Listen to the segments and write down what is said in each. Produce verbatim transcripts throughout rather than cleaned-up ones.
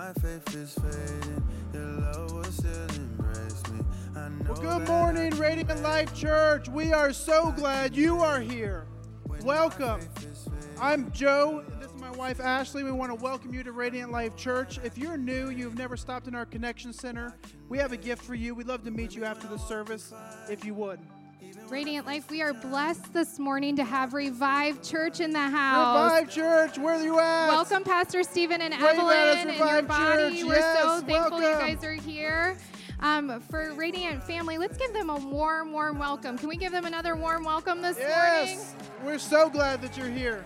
my faith is fading, your love will still embrace me. I know Well, good that morning, I Radiant Life Church. We are so glad you are here. Welcome. I'm Joe. This is my wife, Ashley. We want to welcome you to Radiant Life Church. If you're new, you've never stopped in our Connection Center, we have a gift for you. We'd love to meet you after the service, if you would. Radiant Life, we are blessed this morning to have Revive Church in the house. Revive Church, where are you at? Welcome, Pastor Stephen and Wave at us, Evelyn and your Revive body. Church. We're so Yes, thankful you welcome. guys are here. Um, for Radiant Family, let's give them a warm, warm welcome. Can we give them another warm welcome this morning? Yes, we're so glad that you're here.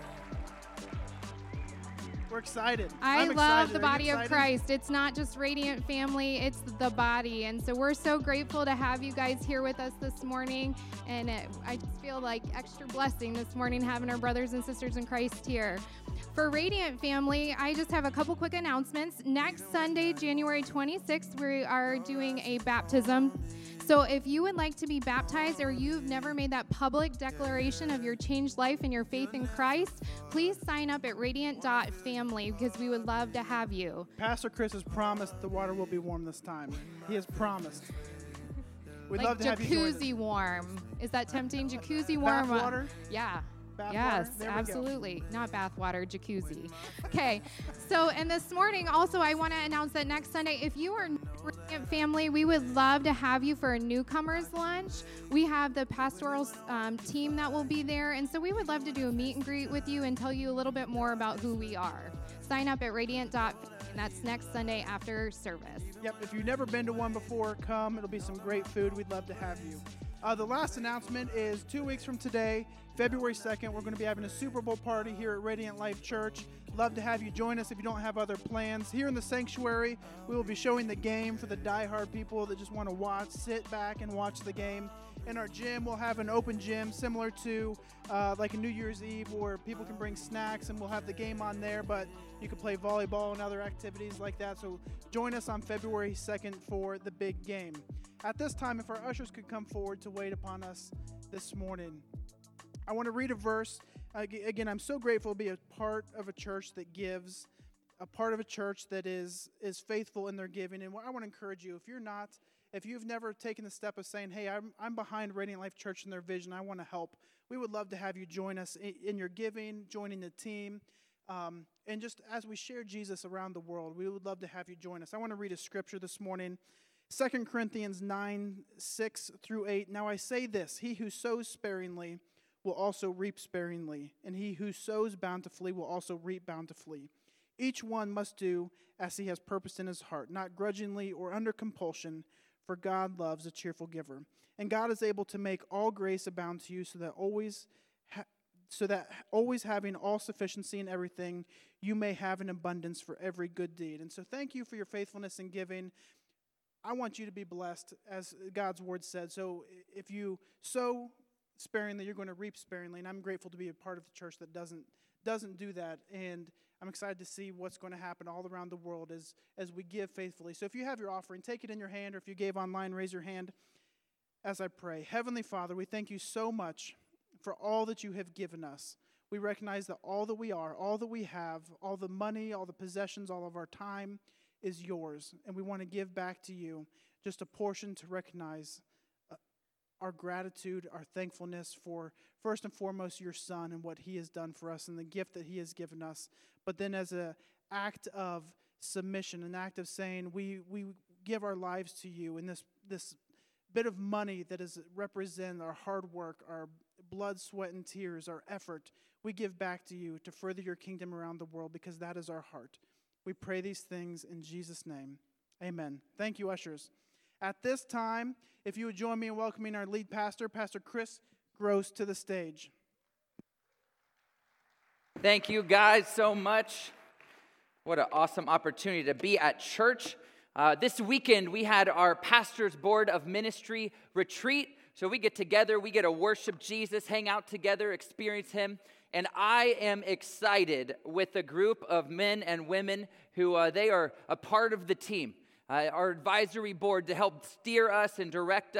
We're excited. I I'm love excited. the Are you body of excited? Christ. It's not just Radiant Family, it's the body. And so we're so grateful to have you guys here with us this morning. And it, I just feel like extra blessing this morning having our brothers and sisters in Christ here. For Radiant Family, I just have a couple quick announcements. Next Sunday, January twenty-sixth, we are doing a baptism. So if you would like to be baptized or you've never made that public declaration of your changed life and your faith in Christ, please sign up at radiant dot family because we would love to have you. Pastor Chris has promised the water will be warm this time. He has promised. We'd Like love to have you join us. jacuzzi warm. Is that tempting? Jacuzzi warm? Bath water? Yeah. Bath yes, water? There we go. absolutely. Not bath water, jacuzzi. Okay. So, and this morning also, I want to announce that next Sunday, if you are Radiant Family, we would love to have you for a newcomers lunch. We have the pastoral um, team that will be there, and so we would love to do a meet and greet with you and tell you a little bit more about who we are. Sign up at radiant dot family, and that's next Sunday after service. Yep, if you've never been to one before, come. It'll be some great food. We'd love to have you. Uh, the last announcement is two weeks from today, February second, we're going to be having a Super Bowl party here at Radiant Life Church. Love to have you join us if you don't have other plans. Here in the sanctuary, we will be showing the game for the diehard people that just want to watch, sit back and watch the game. In our gym, we'll have an open gym similar to uh, like a New Year's Eve where people can bring snacks and we'll have the game on there, but you can play volleyball and other activities like that. So join us on February second for the big game. At this time, if our ushers could come forward to wait upon us this morning. I want to read a verse. Uh, again, I'm so grateful to be a part of a church that gives, a part of a church that is is faithful in their giving. And I want to encourage you, if you're not, if you've never taken the step of saying, hey, I'm, I'm behind Radiant Life Church and their vision, I want to help, we would love to have you join us in, in your giving, joining the team. Um, and just as we share Jesus around the world, we would love to have you join us. I want to read a scripture this morning. Second Corinthians nine, six through eight. Now I say this, he who sows sparingly will also reap sparingly, and he who sows bountifully will also reap bountifully. Each one must do as he has purposed in his heart, not grudgingly or under compulsion, for God loves a cheerful giver. And God is able to make all grace abound to you, so that always, ha- so that always having all sufficiency in everything, you may have an abundance for every good deed. And so thank you for your faithfulness in giving. I want you to be blessed, as God's word said. So if you sow sparingly, you're going to reap sparingly. And I'm grateful to be a part of the church that doesn't doesn't do that. And I'm excited to see what's going to happen all around the world as, as we give faithfully. So if you have your offering, take it in your hand, or if you gave online, raise your hand as I pray. Heavenly Father, we thank you so much for all that you have given us. We recognize that all that we are, all that we have, all the money, all the possessions, all of our time is yours. And we want to give back to you just a portion to recognize uh, our gratitude, our thankfulness for, first and foremost, your Son and what he has done for us and the gift that he has given us. But then as an act of submission, an act of saying we we give our lives to you, and this this bit of money that is represent our hard work, our blood, sweat, and tears, our effort, we give back to you to further your kingdom around the world, because that is our heart. We pray these things in Jesus' name. Amen. Thank you, ushers. At this time, if you would join me in welcoming our lead pastor, Pastor Chris Gross, to the stage. Thank you guys so much. What an awesome opportunity to be at church. Uh, this weekend, we had our Pastors Board of Ministry retreat. So we get together, we get to worship Jesus, hang out together, experience him. And I am excited with a group of men and women who uh, they are a part of the team, uh, our advisory board, to help steer us and direct us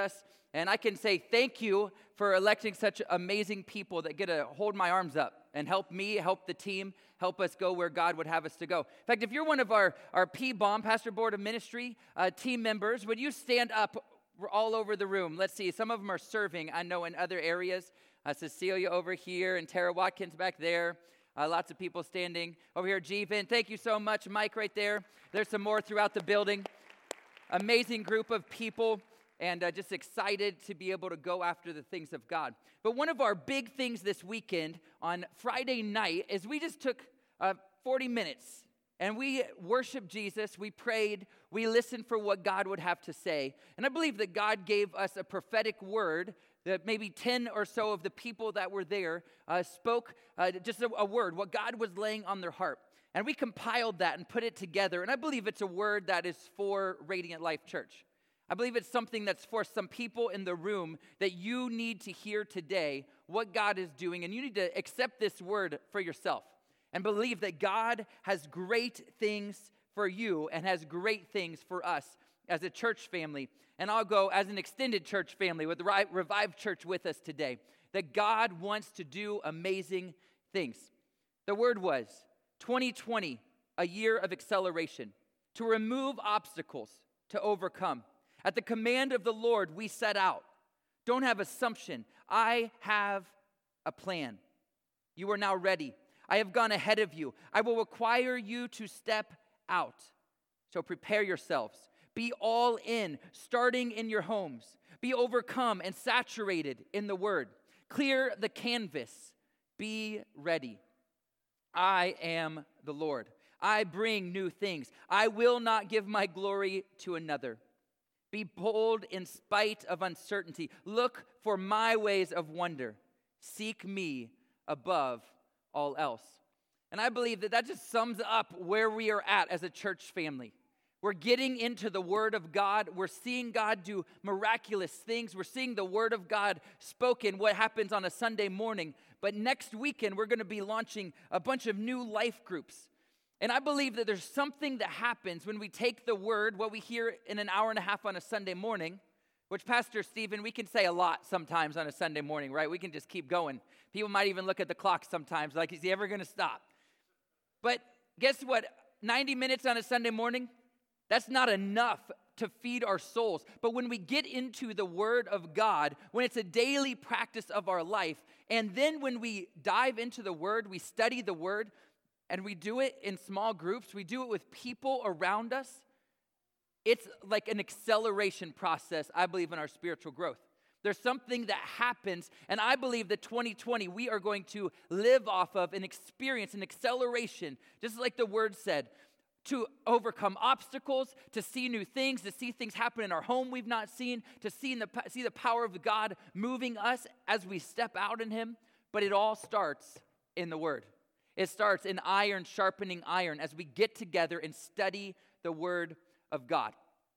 And I can say thank you for electing such amazing people that get to hold my arms up and help me, help the team, help us go where God would have us to go. In fact, if you're one of our, our P B O M, Pastor Board of Ministry, uh, team members, would you stand up all over the room? Let's see. Some of them are serving, I know, in other areas. Uh, Cecilia over here and Tara Watkins back there. Uh, lots of people standing over here. Jeevan, thank you so much. Mike right there. There's some more throughout the building. Amazing group of people. And uh, just excited to be able to go after the things of God. But one of our big things this weekend on Friday night is we just took uh, forty minutes and we worshiped Jesus. We prayed. We listened for what God would have to say. And I believe that God gave us a prophetic word that maybe ten or so of the people that were there uh, spoke uh, just a, a word, what God was laying on their heart. And we compiled that and put it together. And I believe it's a word that is for Radiant Life Church. I believe it's something that's for some people in the room that you need to hear today what God is doing, and you need to accept this word for yourself and believe that God has great things for you and has great things for us as a church family. And I'll go as an extended church family with the Revive Church with us today, that God wants to do amazing things. The word was twenty twenty, a year of acceleration, to remove obstacles, to overcome. At the command of the Lord, we set out. Don't have assumption. I have a plan. You are now ready. I have gone ahead of you. I will require you to step out. So prepare yourselves. Be all in, starting in your homes. Be overcome and saturated in the word. Clear the canvas. Be ready. I am the Lord. I bring new things. I will not give my glory to another. Be bold in spite of uncertainty. Look for my ways of wonder. Seek me above all else. And I believe that that just sums up where we are at as a church family. We're getting into the Word of God. We're seeing God do miraculous things. We're seeing the Word of God spoken, what happens on a Sunday morning. But next weekend, we're going to be launching a bunch of new life groups. And I believe that there's something that happens when we take the word, what we hear in an hour and a half on a Sunday morning, which Pastor Stephen, we can say a lot sometimes on a Sunday morning, right? We can just keep going. People might even look at the clock sometimes like, is he ever going to stop? But guess what? ninety minutes on a Sunday morning, that's not enough to feed our souls. But when we get into the Word of God, when it's a daily practice of our life, and then when we dive into the Word, we study the Word, and we do it in small groups, we do it with people around us, it's like an acceleration process, I believe, in our spiritual growth. There's something that happens, and I believe that twenty twenty, we are going to live off of and experience an acceleration, just like the word said, to overcome obstacles, to see new things, to see things happen in our home we've not seen, to see, in the, see the power of God moving us as we step out in Him. But it all starts in the Word. It starts in iron sharpening iron as we get together and study the Word of God.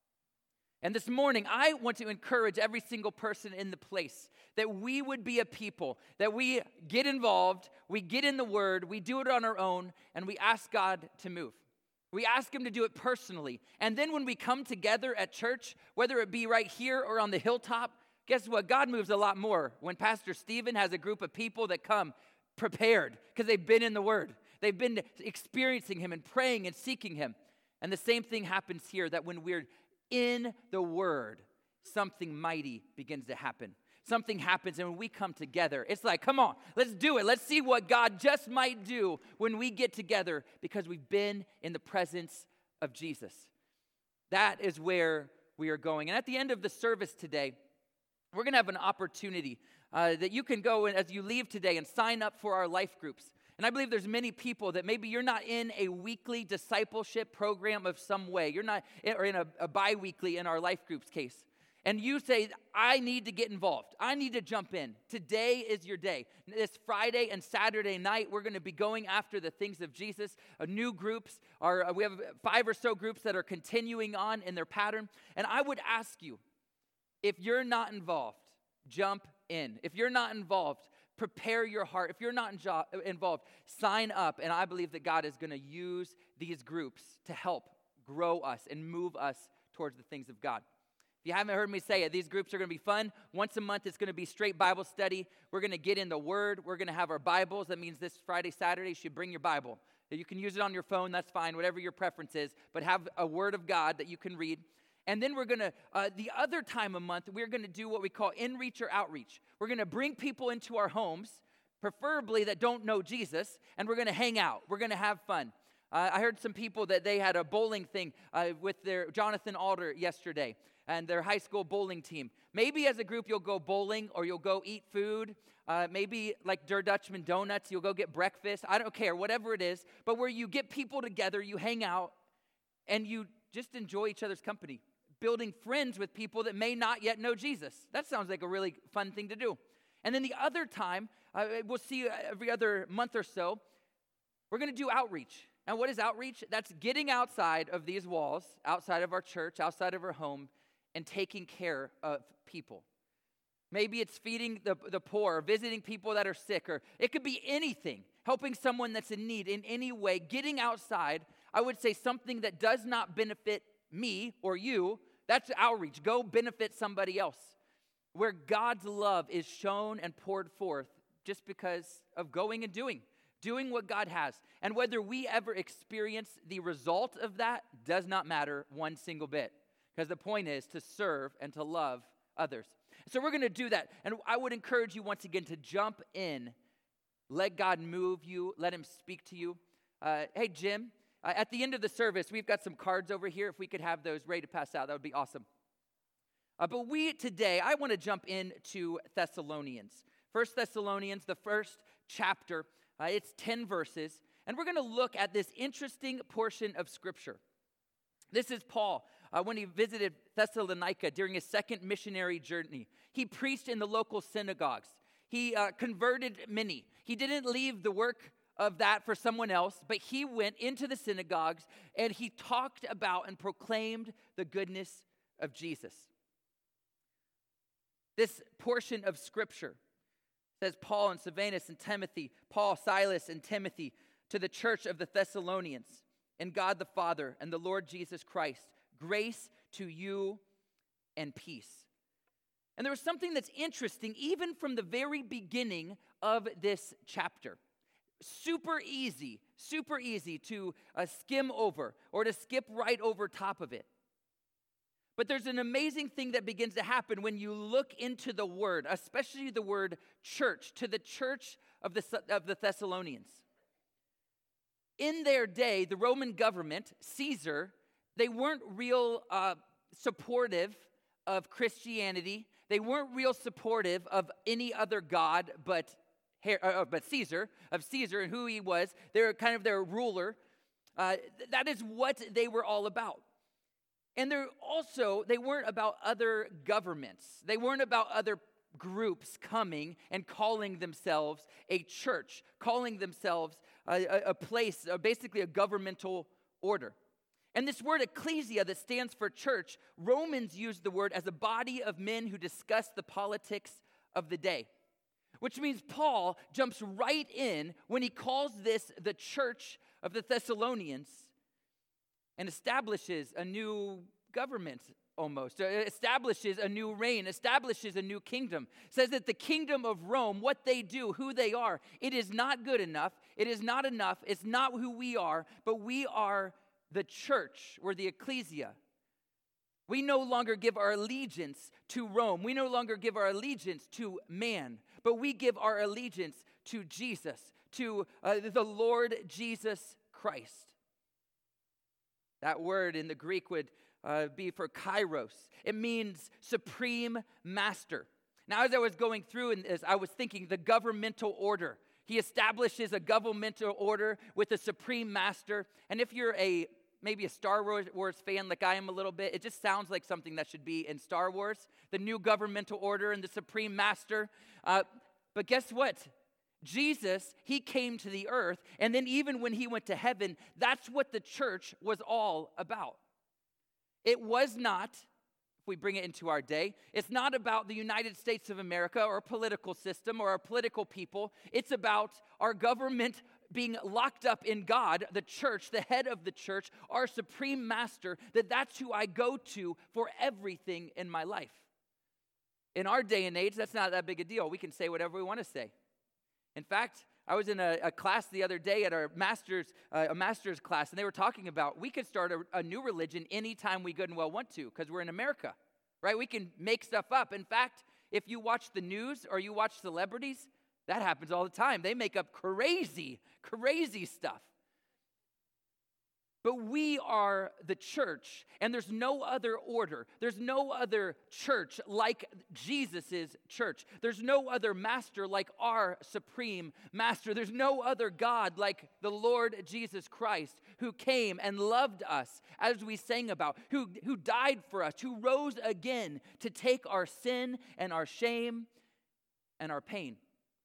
And this morning, I want to encourage every single person in the place that we would be a people, that we get involved, we get in the Word, we do it on our own, and we ask God to move. We ask Him to do it personally. And then when we come together at church, whether it be right here or on the hilltop, guess what? God moves a lot more when Pastor Stephen has a group of people that come prepared because they've been in the Word. They've been experiencing Him and praying and seeking Him. And the same thing happens here, that when we're in the Word, something mighty begins to happen. Something happens, and when we come together, it's like, come on, let's do it. Let's see what God just might do when we get together because we've been in the presence of Jesus. That is where we are going. And at the end of the service today, we're going to have an opportunity uh, that you can go and as you leave today and sign up for our life groups. And I believe there's many people that maybe you're not in a weekly discipleship program of some way. You're not, or in a, a bi-weekly in our life groups case. And you say, I need to get involved. I need to jump in. Today is your day. This Friday and Saturday night, we're going to be going after the things of Jesus. Uh, new groups are, uh, we have five or so groups that are continuing on in their pattern. And I would ask you, if you're not involved, jump in. If you're not involved, prepare your heart. If you're not injo- involved, sign up. And I believe that God is going to use these groups to help grow us and move us towards the things of God. If you haven't heard me say it, these groups are going to be fun. Once a month, it's going to be straight Bible study. We're going to get in the Word. We're going to have our Bibles. That means this Friday, Saturday, you should bring your Bible. You can use it on your phone. That's fine, whatever your preference is. But have a Word of God that you can read. And then we're going to, uh, the other time a month, we're going to do what we call in-reach or outreach. We're going to bring people into our homes, preferably that don't know Jesus, and we're going to hang out. We're going to have fun. Uh, I heard some people that they had a bowling thing uh, with their Jonathan Alder yesterday and their high school bowling team. Maybe as a group you'll go bowling or you'll go eat food. Uh, maybe like Der Dutchman Donuts, you'll go get breakfast. I don't care, whatever it is. But where you get people together, you hang out, and you just enjoy each other's company, building friends with people that may not yet know Jesus. That sounds like a really fun thing to do. And then the other time, uh, we'll see every other month or so, we're going to do outreach. And what is outreach? That's getting outside of these walls, outside of our church, outside of our home, and taking care of people. Maybe it's feeding the, the poor, or visiting people that are sick, or it could be anything, helping someone that's in need in any way. Getting outside, I would say something that does not benefit me or you, that's outreach. Go benefit somebody else. Where God's love is shown and poured forth just because of going and doing. Doing what God has. And whether we ever experience the result of that does not matter one single bit. Because the point is to serve and to love others. So we're going to do that. And I would encourage you once again to jump in. Let God move you. Let him speak to you. Uh, hey, Jim, uh, at the end of the service, we've got some cards over here. If we could have those ready to pass out, that would be awesome. Uh, but we today, I want to jump into Thessalonians. First Thessalonians, the first chapter. Uh, it's ten verses. And we're going to look at this interesting portion of Scripture. This is Paul. Uh, when he visited Thessalonica during his second missionary journey, he preached in the local synagogues. He uh, converted many. He didn't leave the work of that for someone else, but he went into the synagogues and he talked about and proclaimed the goodness of Jesus. This portion of Scripture says Paul and Silvanus and Timothy, Paul, Silas, and Timothy to the church of the Thessalonians, and God the Father and the Lord Jesus Christ, grace to you and peace. And there was something that's interesting even from the very beginning of this chapter. Super easy, super easy to uh, skim over or to skip right over top of it. But there's an amazing thing that begins to happen when you look into the word, especially the word church, to the church of the, of the Thessalonians. In their day, the Roman government, Caesar, they weren't real uh, supportive of Christianity. They weren't real supportive of any other god but, uh, but Caesar, of Caesar and who he was. They were kind of their ruler. Uh, that is what they were all about. And they're also, they weren't about other governments. They weren't about other groups coming and calling themselves a church, calling themselves a, a, a place, uh, basically a governmental order. And this word ecclesia that stands for church, Romans used the word as a body of men who discuss the politics of the day. Which means Paul jumps right in when he calls this the church of the Thessalonians and establishes a new government almost, establishes a new reign, establishes a new kingdom. Says that the kingdom of Rome, what they do, who they are, it is not good enough. It is not enough. It's not who we are, but we are the church. We're the ecclesia. We no longer give our allegiance to Rome. We no longer give our allegiance to man, but we give our allegiance to Jesus, to uh, the Lord Jesus Christ. That word in the Greek would uh, be for kairos. It means supreme master. Now, as I was going through and as I was thinking, the governmental order. He establishes a governmental order with a supreme master. And if you're a maybe a Star Wars fan like I am a little bit, it just sounds like something that should be in Star Wars. The new governmental order and the supreme master. Uh, but guess what? Jesus, he came to the earth, and then even when he went to heaven, that's what the church was all about. It was not, if we bring it into our day, it's not about the United States of America or a political system or our political people. It's about our government being locked up in God, the church, the head of the church, our supreme master, that that's who I go to for everything in my life. In our day and age, that's not that big a deal. We can say whatever we want to say. In fact, I was in a, a class the other day at our master's, uh, a master's class, and they were talking about we could start a, a new religion anytime we good and well want to, because we're in America, right? We can make stuff up. In fact, if you watch the news or you watch celebrities, that happens all the time. They make up crazy, crazy stuff. But we are the church, and there's no other order. There's no other church like Jesus' church. There's no other master like our supreme master. There's no other God like the Lord Jesus Christ, who came and loved us, as we sang about, who, who died for us, who rose again to take our sin and our shame and our pain.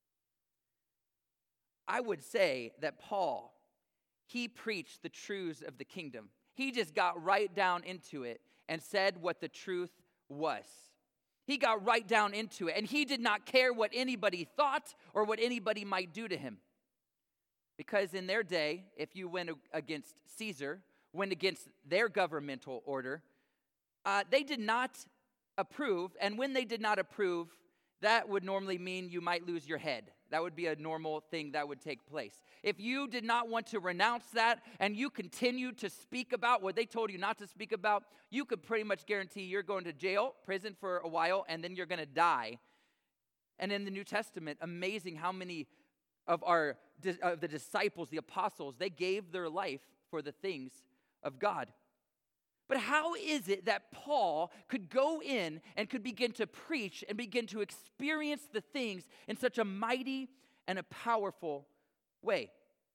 I would say that Paul, he preached the truths of the kingdom. He just got right down into it and said what the truth was. He got right down into it, and he did not care what anybody thought or what anybody might do to him. Because in their day, if you went against Caesar, went against their governmental order, uh, they did not approve, and when they did not approve, that would normally mean you might lose your head. That would be a normal thing that would take place. If you did not want to renounce that and you continued to speak about what they told you not to speak about, you could pretty much guarantee you're going to jail, prison for a while, and then you're going to die. And in the New Testament, amazing how many of our of the disciples, the apostles, they gave their life for the things of God. But how is it that Paul could go in and could begin to preach and begin to experience the things in such a mighty and a powerful way?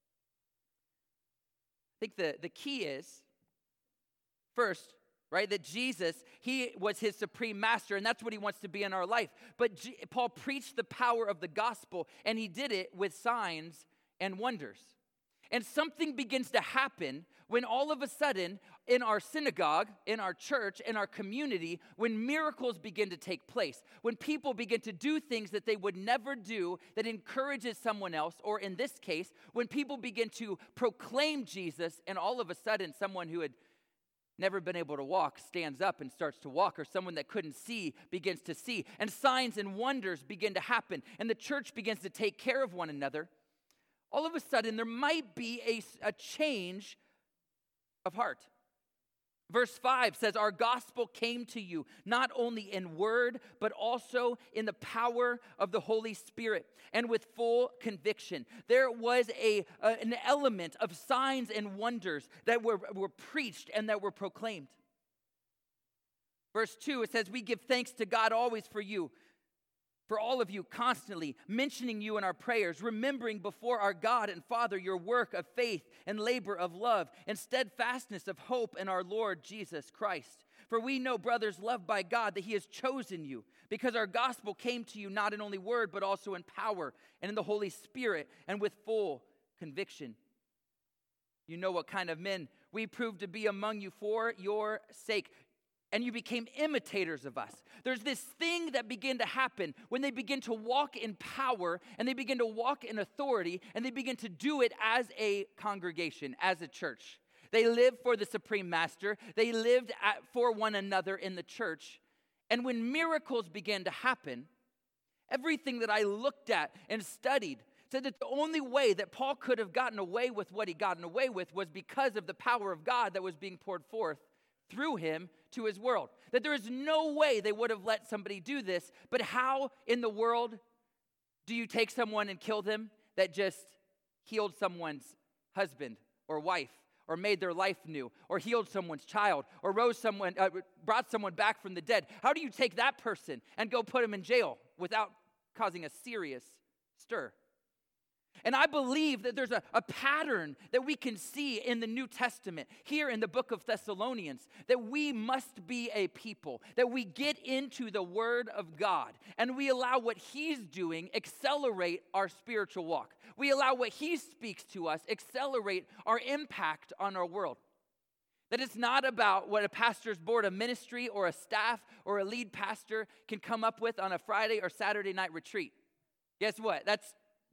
I think the, the key is, first, right, that Jesus, he was his supreme master, and that's what he wants to be in our life. But G- Paul preached the power of the gospel, and he did it with signs and wonders. And something begins to happen when all of a sudden, in our synagogue, in our church, in our community, when miracles begin to take place, when people begin to do things that they would never do that encourages someone else, or in this case, when people begin to proclaim Jesus, and all of a sudden someone who had never been able to walk stands up and starts to walk, or someone that couldn't see begins to see, and signs and wonders begin to happen, and the church begins to take care of one another, all of a sudden there might be a, a change of heart. Verse five says, our gospel came to you not only in word, but also in the power of the Holy Spirit and with full conviction. There was a, a an element of signs and wonders that were, were preached and that were proclaimed. Verse two, it says, we give thanks to God always for you, for all of you, constantly mentioning you in our prayers, remembering before our God and Father your work of faith and labor of love and steadfastness of hope in our Lord Jesus Christ. For we know, brothers, loved by God, that he has chosen you, because our gospel came to you not in only word, but also in power and in the Holy Spirit and with full conviction. You know what kind of men we proved to be among you for your sake. And you became imitators of us. There's this thing that began to happen when they begin to walk in power and they begin to walk in authority and they begin to do it as a congregation, as a church. They lived for the supreme master. They lived at, for one another in the church. And when miracles began to happen, everything that I looked at and studied said that the only way that Paul could have gotten away with what he gotten away with was because of the power of God that was being poured forth through him to his world. That there is no way they would have let somebody do this, but how in the world do you take someone and kill them that just healed someone's husband or wife, or made their life new, or healed someone's child, or rose someone, uh, brought someone back from the dead? How do you take that person and go put him in jail without causing a serious stir? And I believe that there's a, a pattern that we can see in the New Testament, here in the book of Thessalonians, that we must be a people, that we get into the Word of God, and we allow what He's doing accelerate our spiritual walk. We allow what He speaks to us accelerate our impact on our world. That it's not about what a pastor's board of ministry or a staff or a lead pastor can come up with on a Friday or Saturday night retreat. Guess what? That's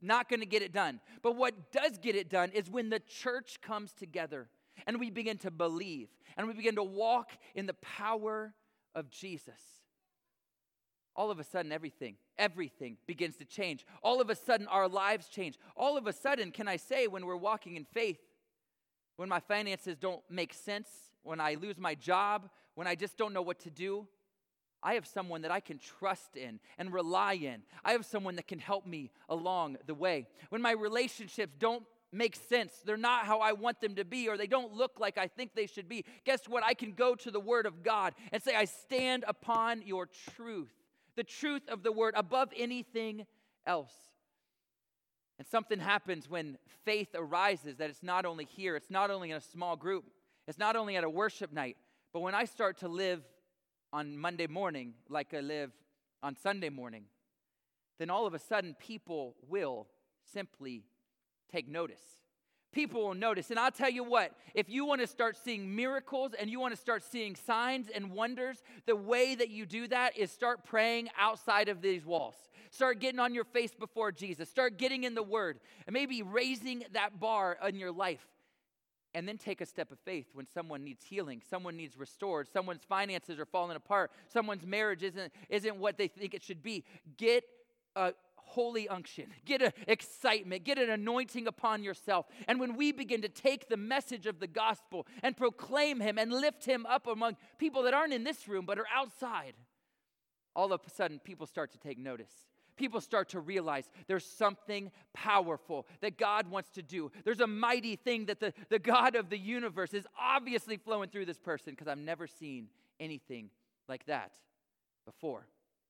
Not going to get it done. But what does get it done is when the church comes together and we begin to believe and we begin to walk in the power of Jesus. All of a sudden, everything, everything begins to change. All of a sudden, our lives change. All of a sudden, can I say, when we're walking in faith, when my finances don't make sense, when I lose my job, when I just don't know what to do, I have someone that I can trust in and rely in. I have someone that can help me along the way. When my relationships don't make sense, they're not how I want them to be, or they don't look like I think they should be, guess what? I can go to the Word of God and say, I stand upon your truth, the truth of the Word above anything else. And something happens when faith arises, that it's not only here, it's not only in a small group, it's not only at a worship night, but when I start to live on Monday morning like I live on Sunday morning, then all of a sudden people will simply take notice. People will notice. And I'll tell you what, if you want to start seeing miracles and you want to start seeing signs and wonders, the way that you do that is start praying outside of these walls. Start getting on your face before Jesus. Start getting in the Word and maybe raising that bar in your life. And then take a step of faith when someone needs healing, someone needs restored, someone's finances are falling apart, someone's marriage isn't, isn't what they think it should be. Get a holy unction, get an excitement, get an anointing upon yourself. And when we begin to take the message of the gospel and proclaim Him and lift Him up among people that aren't in this room but are outside, all of a sudden people start to take notice. People start to realize there's something powerful that God wants to do. There's a mighty thing that the, the God of the universe is obviously flowing through this person, because I've never seen anything like that before.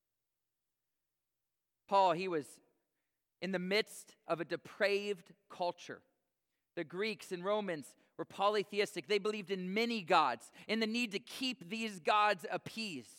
Paul, he was in the midst of a depraved culture. The Greeks and Romans were polytheistic. They believed in many gods and the need to keep these gods appeased.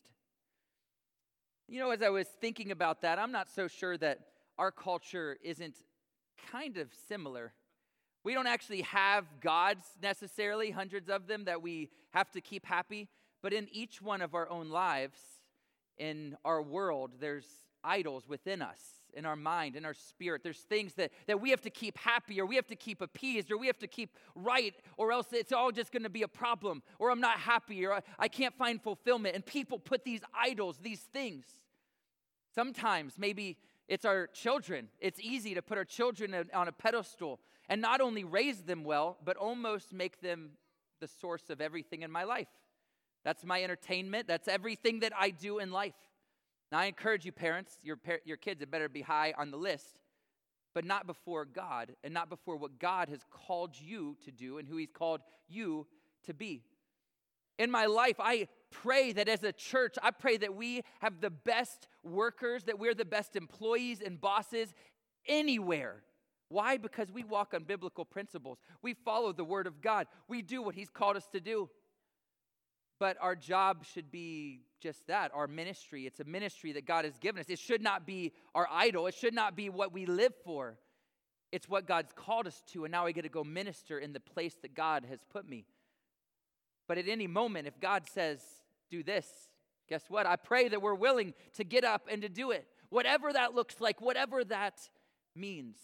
You know, as I was thinking about that, I'm not so sure that our culture isn't kind of similar. We don't actually have gods necessarily, hundreds of them, that we have to keep happy. But in each one of our own lives, in our world, there's idols within us, in our mind, in our spirit. There's things that, that we have to keep happy, or we have to keep appeased, or we have to keep right, or else it's all just going to be a problem, or I'm not happy, or I, I can't find fulfillment. And people put these idols, these things. Sometimes maybe it's our children. It's easy to put our children on a pedestal and not only raise them well, but almost make them the source of everything in my life. That's my entertainment. That's everything that I do in life. Now, I encourage you parents, your, par- your kids had better be high on the list, but not before God and not before what God has called you to do and who He's called you to be. In my life, I pray that as a church, I pray that we have the best workers, that we're the best employees and bosses anywhere. Why? Because we walk on biblical principles. We follow the Word of God. We do what He's called us to do. But our job should be just that, our ministry. It's a ministry that God has given us. It should not be our idol. It should not be what we live for. It's what God's called us to, and now I get to go minister in the place that God has put me. But at any moment, if God says, do this, guess what? I pray that we're willing to get up and to do it. Whatever that looks like, whatever that means.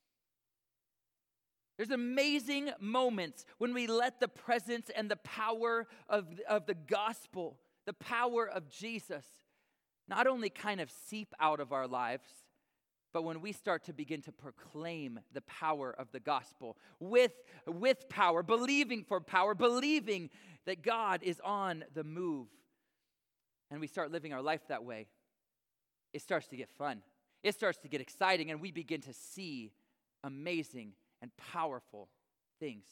There's amazing moments when we let the presence and the power of, of the gospel, the power of Jesus, not only kind of seep out of our lives, but when we start to begin to proclaim the power of the gospel with, with power, believing for power, believing that God is on the move, and we start living our life that way, it starts to get fun. It starts to get exciting, and we begin to see amazing and powerful things.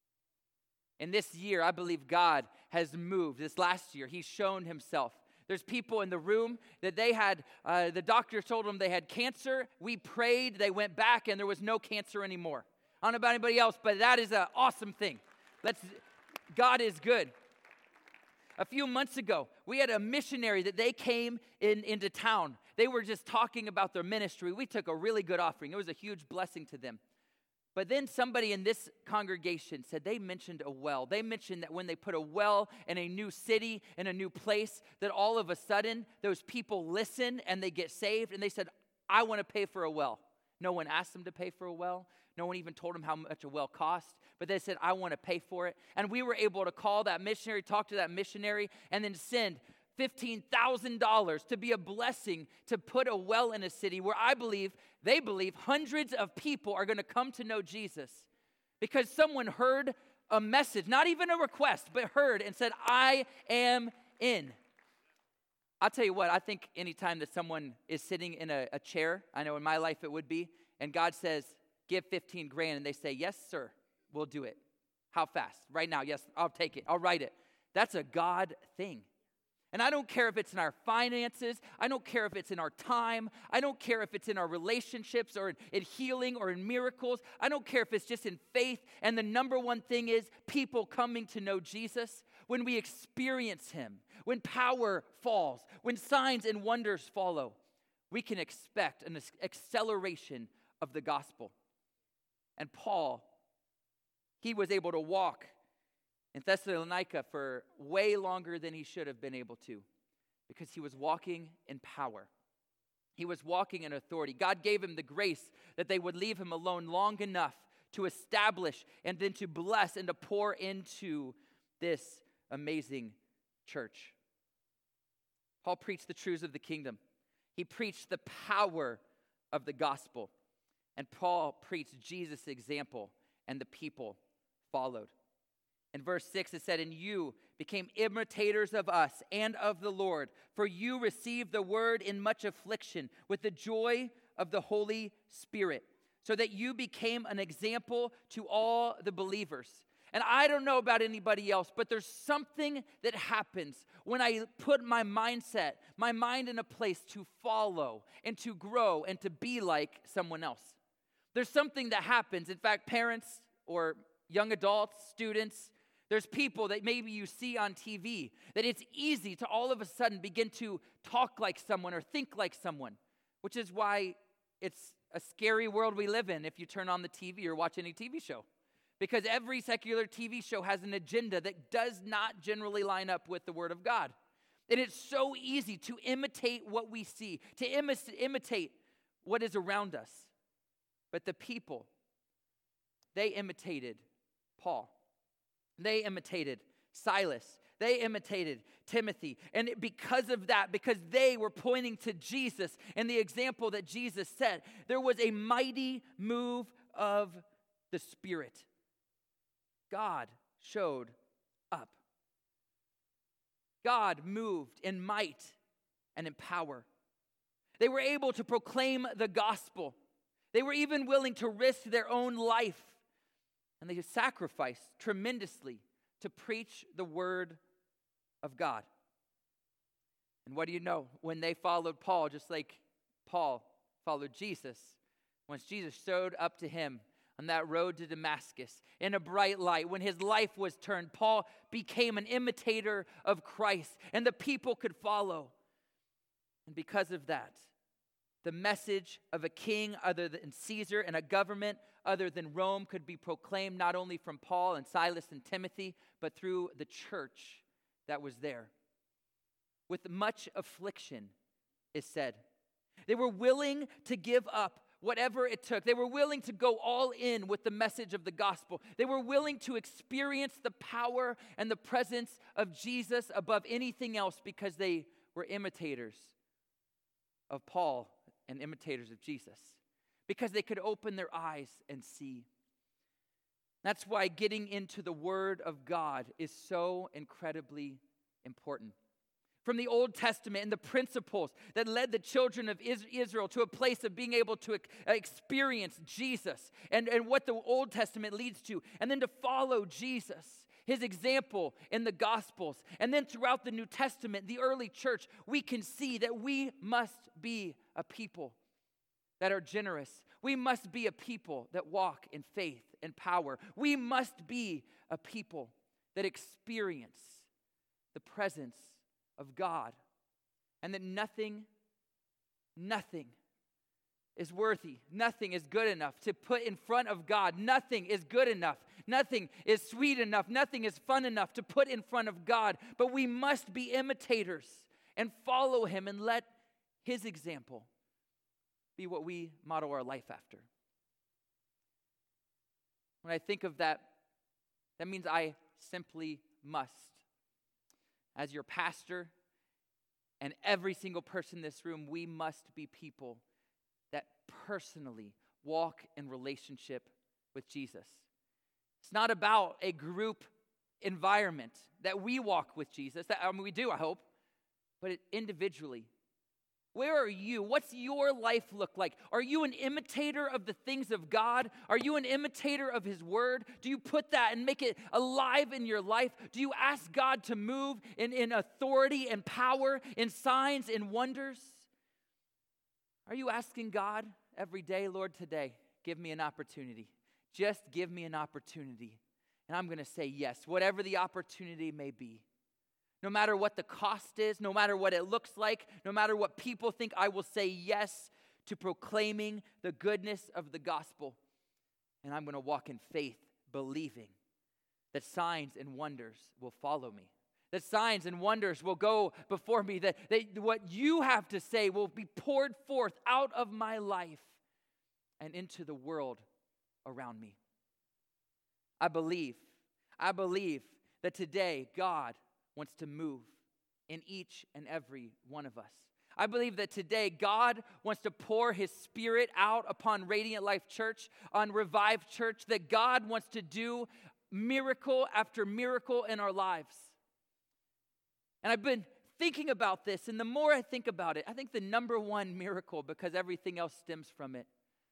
In this year, I believe God has moved. This last year, He's shown Himself. There's people in the room that they had, uh, the doctor told them they had cancer. We prayed, they went back, and there was no cancer anymore. I don't know about anybody else, but that is an awesome thing. Let's, God is good. A few months ago, we had a missionary that they came in, into town. They were just talking about their ministry. We took a really good offering. It was a huge blessing to them. But then somebody in this congregation said they mentioned a well. They mentioned that when they put a well in a new city, in a new place, that all of a sudden those people listen and they get saved. And they said, I want to pay for a well. No one asked them to pay for a well. No one even told them how much a well cost. But they said, I want to pay for it. And we were able to call that missionary, talk to that missionary, and then send fifteen thousand dollars to be a blessing to put a well in a city where I believe, they believe, hundreds of people are going to come to know Jesus because someone heard a message, not even a request, but heard and said, I am in. I'll tell you what, I think anytime that someone is sitting in a, a chair, I know in my life it would be, and God says, give fifteen grand, and they say, yes, sir, we'll do it. How fast? Right now, yes, I'll take it. I'll write it. That's a God thing. And I don't care if it's in our finances. I don't care if it's in our time. I don't care if it's in our relationships or in, in healing or in miracles. I don't care if it's just in faith. And the number one thing is people coming to know Jesus. When we experience him, when power falls, when signs and wonders follow, we can expect an acceleration of the gospel. And Paul, he was able to walk in Thessalonica for way longer than he should have been able to because he was walking in power. He was walking in authority. God gave him the grace that they would leave him alone long enough to establish and then to bless and to pour into this amazing church. Paul preached the truths of the kingdom. He preached the power of the gospel. And Paul preached Jesus' example, and the people followed. In verse six, it said, and you became imitators of us and of the Lord, for you received the word in much affliction with the joy of the Holy Spirit, so that you became an example to all the believers. And I don't know about anybody else, but there's something that happens when I put my mindset, my mind in a place to follow and to grow and to be like someone else. There's something that happens. In fact, parents or young adults, students, there's people that maybe you see on T V that it's easy to all of a sudden begin to talk like someone or think like someone, which is why it's a scary world we live in if you turn on the T V or watch any T V show. Because every secular T V show has an agenda that does not generally line up with the Word of God. And it's so easy to imitate what we see, to imi- imitate what is around us. But the people, they imitated Paul. They imitated Silas. They imitated Timothy. And it, because of that, because they were pointing to Jesus and the example that Jesus set, there was a mighty move of the Spirit. God showed up. God moved in might and in power. They were able to proclaim the gospel. They were even willing to risk their own life. And they sacrificed tremendously to preach the word of God. And what do you know? When they followed Paul, just like Paul followed Jesus, once Jesus showed up to him on that road to Damascus in a bright light, when his life was turned, Paul became an imitator of Christ, and the people could follow. And because of that, the message of a king other than Caesar and a government other than Rome could be proclaimed not only from Paul and Silas and Timothy, but through the church that was there. With much affliction, it said. They were willing to give up whatever it took. They were willing to go all in with the message of the gospel. They were willing to experience the power and the presence of Jesus above anything else because they were imitators of Paul and imitators of Jesus, because they could open their eyes and see. That's why getting into the Word of God is so incredibly important. From the Old Testament and the principles that led the children of Israel to a place of being able to experience Jesus and, and what the Old Testament leads to, and then to follow Jesus, his example in the Gospels. And then throughout the New Testament, the early church, we can see that we must be a people that are generous. We must be a people that walk in faith and power. We must be a people that experience the presence of God, and that nothing, nothing is worthy, nothing is good enough to put in front of God. Nothing is good enough, nothing is sweet enough, nothing is fun enough to put in front of God. But we must be imitators and follow him and let his example be what we model our life after. When I think of that, that means I simply must, as your pastor and every single person in this room, we must be people that personally walk in relationship with Jesus. It's not about a group environment that we walk with Jesus. That, I mean, we do, I hope, but it, individually. Where are you? What's your life look like? Are you an imitator of the things of God? Are you an imitator of His Word? Do you put that and make it alive in your life? Do you ask God to move in, in authority and power, in signs and wonders? Are you asking God every day, Lord, today, give me an opportunity. Just give me an opportunity. And I'm going to say yes, whatever the opportunity may be. No matter what the cost is, no matter what it looks like, no matter what people think, I will say yes to proclaiming the goodness of the gospel. And I'm going to walk in faith, believing that signs and wonders will follow me. That signs and wonders will go before me. That, that what you have to say will be poured forth out of my life and into the world around me. I believe, I believe that today God wants to move in each and every one of us. I believe that today God wants to pour His Spirit out upon Radiant Life Church, on Revive Church, that God wants to do miracle after miracle in our lives. And I've been thinking about this, and the more I think about it, I think the number one miracle, because everything else stems from it,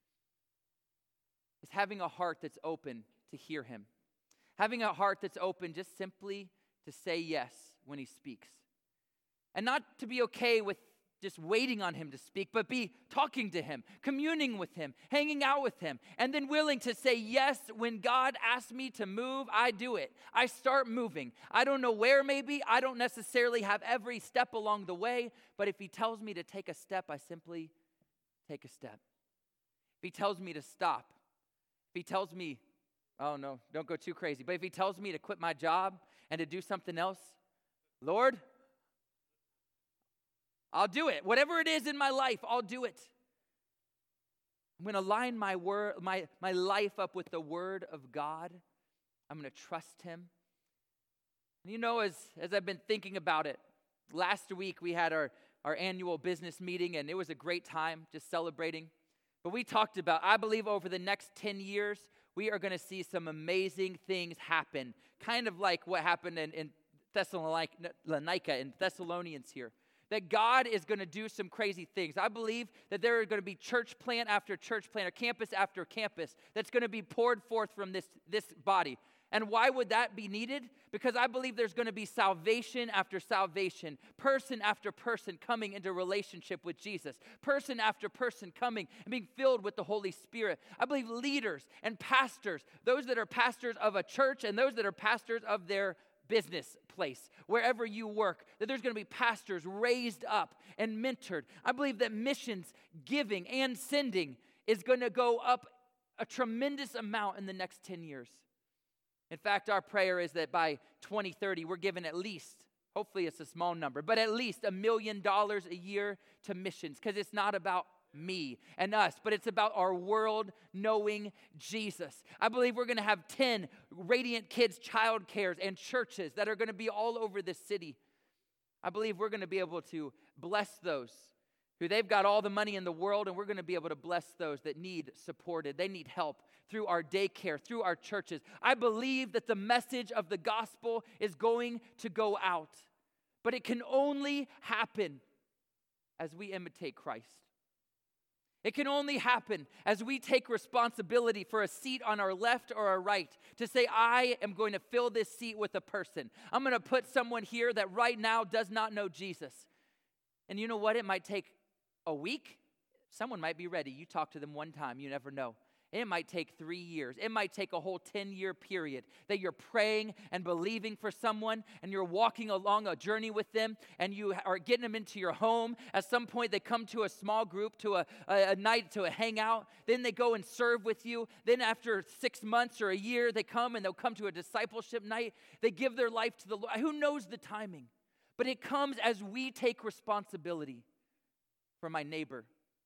is having a heart that's open to hear Him. Having a heart that's open just simply to say yes when He speaks. And not to be okay with just waiting on Him to speak, but be talking to Him, communing with Him, hanging out with Him, and then willing to say yes when God asks me to move, I do it. I start moving. I don't know where maybe. I don't necessarily have every step along the way, but if He tells me to take a step, I simply take a step. If He tells me to stop, if He tells me, oh no, don't go too crazy, but if He tells me to quit my job and to do something else, Lord, I'll do it. Whatever it is in my life, I'll do it. I'm going to line my word, my, my life up with the Word of God. I'm going to trust Him. And you know, as, as I've been thinking about it, last week we had our, our annual business meeting, and it was a great time just celebrating. But we talked about, I believe over the next ten years, we are going to see some amazing things happen. Kind of like what happened in, in Thessalonica, in Thessalonians here. That God is going to do some crazy things. I believe that there are going to be church plant after church plant, or campus after campus, that's going to be poured forth from this, this body. And why would that be needed? Because I believe there's going to be salvation after salvation, person after person coming into relationship with Jesus, person after person coming and being filled with the Holy Spirit. I believe leaders and pastors, those that are pastors of a church and those that are pastors of their business place, wherever you work, that there's going to be pastors raised up and mentored. I believe that missions, giving, and sending is going to go up a tremendous amount in the next ten years. In fact, our prayer is that by twenty thirty, we're given at least, hopefully it's a small number, but at least a million dollars a year to missions, because it's not about me and us, but it's about our world knowing Jesus. I believe we're going to have ten Radiant Kids child cares and churches that are going to be all over this city. I believe we're going to be able to bless those who they've got all the money in the world, and we're going to be able to bless those that need supported. They need help through our daycare, through our churches. I believe that the message of the gospel is going to go out, but it can only happen as we imitate Christ. It can only happen as we take responsibility for a seat on our left or our right to say, I am going to fill this seat with a person. I'm going to put someone here that right now does not know Jesus. And you know what? It might take a week. Someone might be ready. You talk to them one time. You never know. It might take three years. It might take a whole ten-year period that you're praying and believing for someone, and you're walking along a journey with them, and you are getting them into your home. At some point, they come to a small group, to a, a, a night, to a hangout. Then they go and serve with you. Then after six months or a year, they come, and they'll come to a discipleship night. They give their life to the Lord. Who knows the timing? But it comes as we take responsibility for my neighbor,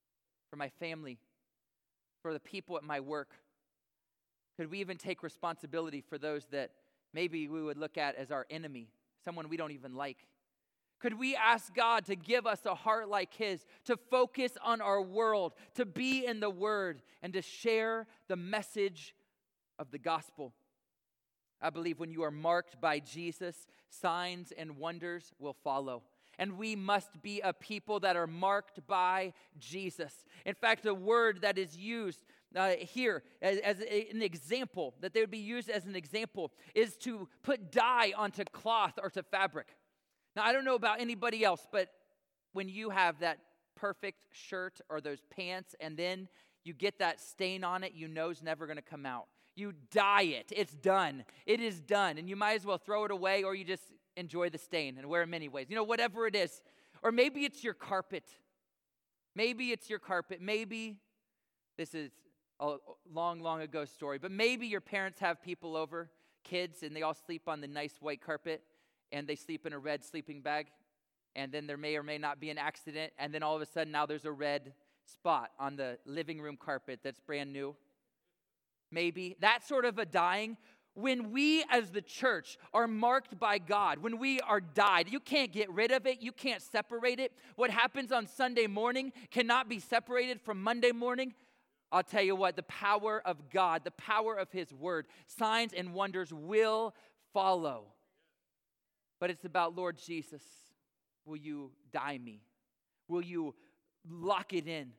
for my family, for the people at my work? Could we even take responsibility for those that maybe we would look at as our enemy, someone we don't even like? Could we ask God to give us a heart like his, to focus on our world, to be in the word, and to share the message of the gospel? I believe when you are marked by Jesus, signs and wonders will follow. And we must be a people that are marked by Jesus. In fact, the word that is used uh, here as, as a, an example, that they would be used as an example, is to put dye onto cloth or to fabric. Now, I don't know about anybody else, but when you have that perfect shirt or those pants and then you get that stain on it, you know it's never going to come out. You dye it. It's done. It is done. And you might as well throw it away, or you just enjoy the stain and wear it many ways. You know, whatever it is. Or maybe it's your carpet. Maybe it's your carpet. Maybe, this is a long, long ago story, but maybe your parents have people over, kids, and they all sleep on the nice white carpet, and they sleep in a red sleeping bag, and then there may or may not be an accident, and then all of a sudden now there's a red spot on the living room carpet that's brand new. Maybe that sort of a dyeing. When we as the church are marked by God, when we are dyed, you can't get rid of it, you can't separate it. What happens on Sunday morning cannot be separated from Monday morning. I'll tell you what, the power of God, the power of his word, signs and wonders will follow. But it's about, Lord Jesus, will you dye me? Will you lock it in?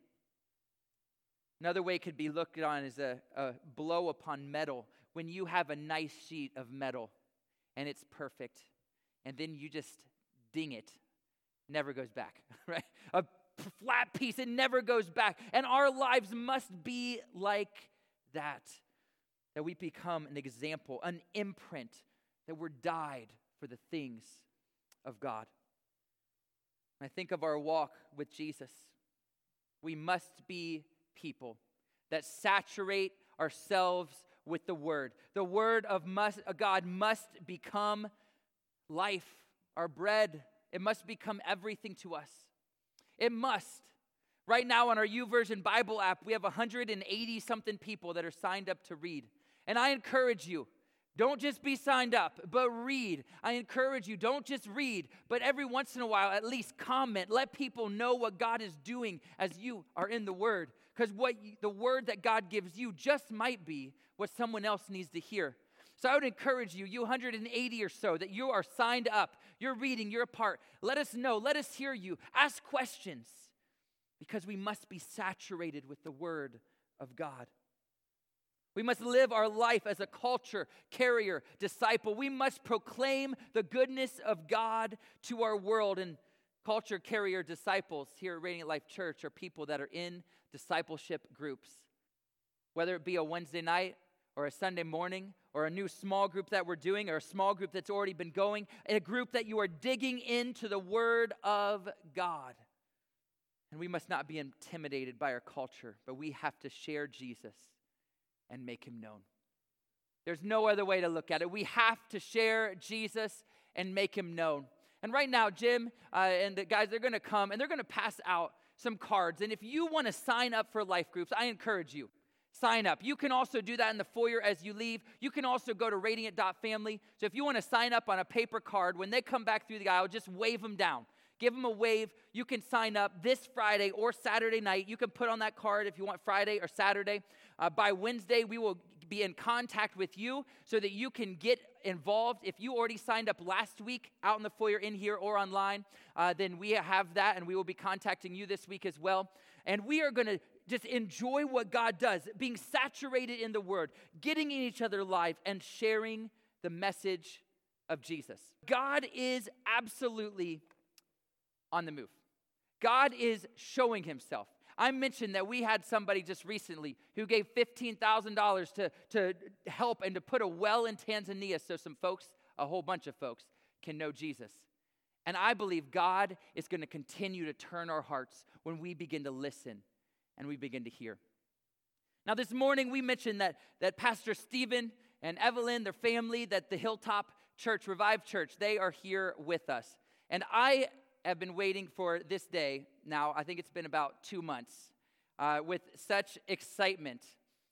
Another way it could be looked on as a, a blow upon metal. When you have a nice sheet of metal and it's perfect, and then you just ding it, never goes back, right? A flat piece, it never goes back. And our lives must be like that, that we become an example, an imprint, that we're dyed for the things of God. When I think of our walk with Jesus, we must be people that saturate ourselves with the word. The word of must, God must become life, our bread. It must become everything to us. It must. Right now on our YouVersion Bible app, we have one hundred eighty something people that are signed up to read. And I encourage you, don't just be signed up, but read. I encourage you, don't just read, but every once in a while, at least comment. Let people know what God is doing as you are in the word. Because what you, the word that God gives you just might be what someone else needs to hear. So I would encourage you, you one hundred eighty or so, that you are signed up. You're reading, you're a part. Let us know. Let us hear you. Ask questions. Because we must be saturated with the word of God. We must live our life as a culture carrier, disciple. We must proclaim the goodness of God to our world. And culture carrier disciples here at Radiant Life Church are people that are in discipleship groups. Whether it be a Wednesday night or a Sunday morning or a new small group that we're doing or a small group that's already been going, a group that you are digging into the word of God. And we must not be intimidated by our culture, but we have to share Jesus and make him known. There's no other way to look at it. We have to share Jesus and make him known. And right now, Jim uh, and the guys, they're going to come and they're going to pass out some cards. And if you want to sign up for life groups, I encourage you, sign up. You can also do that in the foyer as you leave. You can also go to radiant dot family. So if you want to sign up on a paper card, when they come back through the aisle, just wave them down. Give them a wave. You can sign up this Friday or Saturday night. You can put on that card if you want Friday or Saturday. Uh, by Wednesday, we will be in contact with you so that you can get involved. If you already signed up last week out in the foyer, in here, or online, uh, then we have that, and we will be contacting you this week as well. And we are going to just enjoy what God does, being saturated in the Word, getting in each other's life, and sharing the message of Jesus. God is absolutely on the move. God is showing himself. I mentioned that we had somebody just recently who gave fifteen thousand dollars to, to help and to put a well in Tanzania so some folks, a whole bunch of folks, can know Jesus. And I believe God is going to continue to turn our hearts when we begin to listen and we begin to hear. Now this morning we mentioned that, that Pastor Stephen and Evelyn, their family, that the Hilltop Church, Revive Church, they are here with us. And I have been waiting for this day now. I think it's been about two months uh, with such excitement.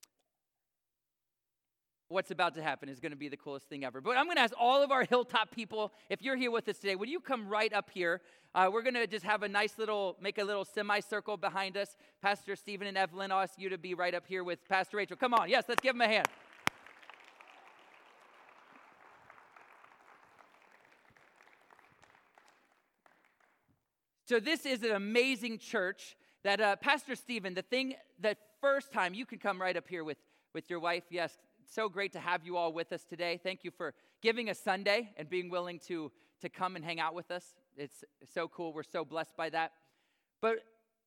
What's about to happen is going to be the coolest thing ever. But I'm going to ask all of our Hilltop people, if you're here with us today, would you come right up here? Uh, we're going to just have a nice little, make a little semicircle behind us. Pastor Stephen and Evelyn, I'll ask you to be right up here with Pastor Rachel. Come on, yes, let's give them a hand. So this is an amazing church that uh, Pastor Stephen, the thing, the first time, you can come right up here with, with your wife, yes. So great to have you all with us today. Thank you for giving us Sunday and being willing to, to come and hang out with us. It's so cool. We're so blessed by that. But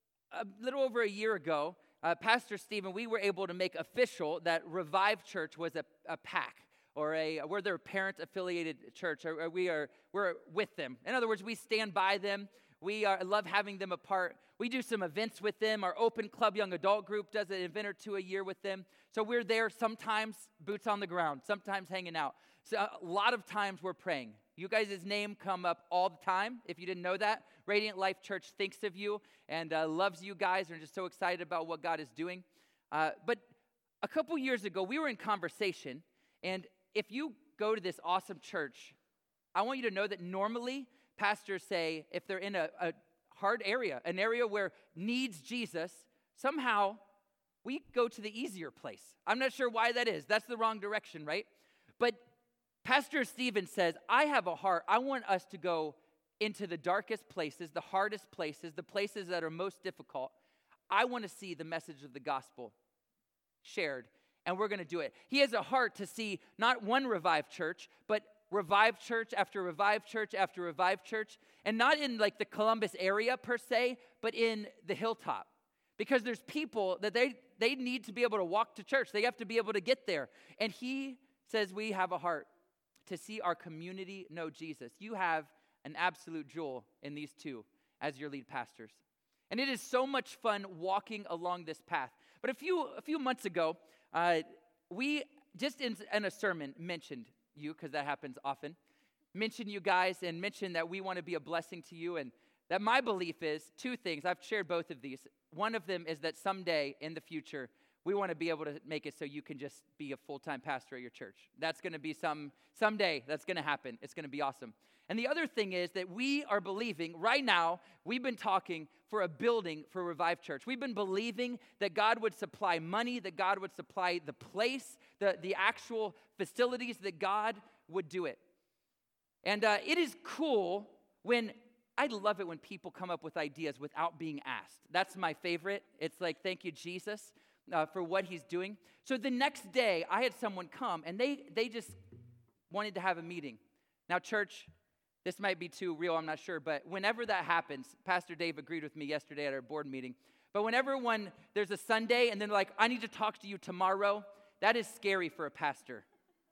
a little over a year ago, uh, Pastor Stephen, we were able to make official that Revive Church was a, a pack, or a we're their parent-affiliated church, or, or we are we're with them. In other words, we stand by them. We are, love having them a part. We do some events with them. Our Open Club Young Adult Group does an event or two a year with them. So we're there sometimes, boots on the ground, sometimes hanging out. So a lot of times we're praying. You guys' name come up all the time. If you didn't know that, Radiant Life Church thinks of you and uh, loves you guys and are just so excited about what God is doing. Uh, but a couple years ago, we were in conversation. And if you go to this awesome church, I want you to know that normally pastors say if they're in a, a hard area, an area where needs Jesus, somehow we go to the easier place. I'm not sure why that is. That's the wrong direction, right? But Pastor Stephen says, I have a heart. I want us to go into the darkest places, the hardest places, the places that are most difficult. I want to see the message of the gospel shared, and we're going to do it. He has a heart to see not one Revive Church, but Revive Church after Revive Church after Revive Church, and not in like the Columbus area per se, but in the Hilltop. Because there's people that they, they need to be able to walk to church. They have to be able to get there. And he says we have a heart to see our community know Jesus. You have an absolute jewel in these two as your lead pastors. And it is so much fun walking along this path. But a few, a few months ago, uh, we just in, in a sermon mentioned you, because that happens often, mention you guys and mention that we want to be a blessing to you, and that my belief is two things. I've shared both of these. One of them is that someday in the future, we want to be able to make it so you can just be a full-time pastor at your church. That's going to be some, someday that's going to happen. It's going to be awesome. And the other thing is that we are believing right now, we've been talking for a building for Revive Church. We've been believing that God would supply money, that God would supply the place, the, the actual facilities, that God would do it. And uh, it is cool when, I love it when people come up with ideas without being asked. That's my favorite. It's like, thank you, Jesus, uh, for what he's doing. So the next day, I had someone come, and they they just wanted to have a meeting. Now, church, this might be too real, I'm not sure, but whenever that happens, Pastor Dave agreed with me yesterday at our board meeting, but whenever one, there's a Sunday, and then they're like, I need to talk to you tomorrow, that is scary for a pastor.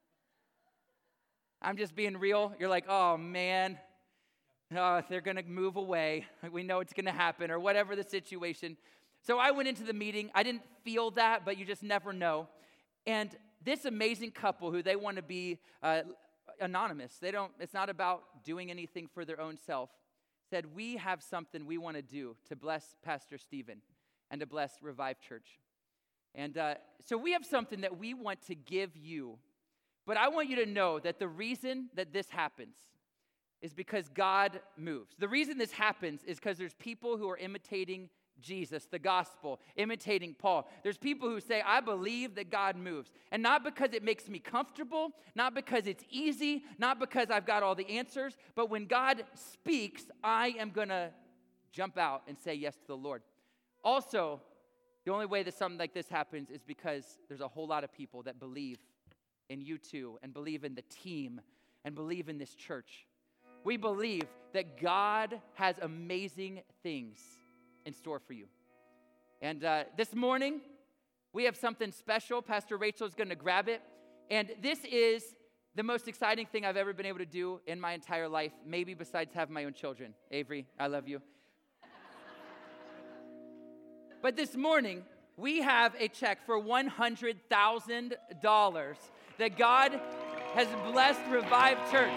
I'm just being real. You're like, oh, man, oh, they're going to move away. We know it's going to happen, or whatever the situation. So I went into the meeting. I didn't feel that, but you just never know. And this amazing couple who they want to be uh, anonymous, they don't, it's not about doing anything for their own self, said, we have something we want to do to bless Pastor Stephen and to bless Revive Church. And uh, so we have something that we want to give you. But I want you to know that the reason that this happens is because God moves. The reason this happens is because there's people who are imitating Jesus, the gospel, imitating Paul. There's people who say, I believe that God moves. And not because it makes me comfortable, not because it's easy, not because I've got all the answers, but when God speaks, I am going to jump out and say yes to the Lord. Also, the only way that something like this happens is because there's a whole lot of people that believe in you too, and believe in the team, and believe in this church. We believe that God has amazing things in store for you. And uh, this morning, we have something special. Pastor Rachel is going to grab it. And this is the most exciting thing I've ever been able to do in my entire life, maybe besides have my own children. Avery, I love you. But this morning, we have a check for one hundred thousand dollars that God has blessed Revive Church.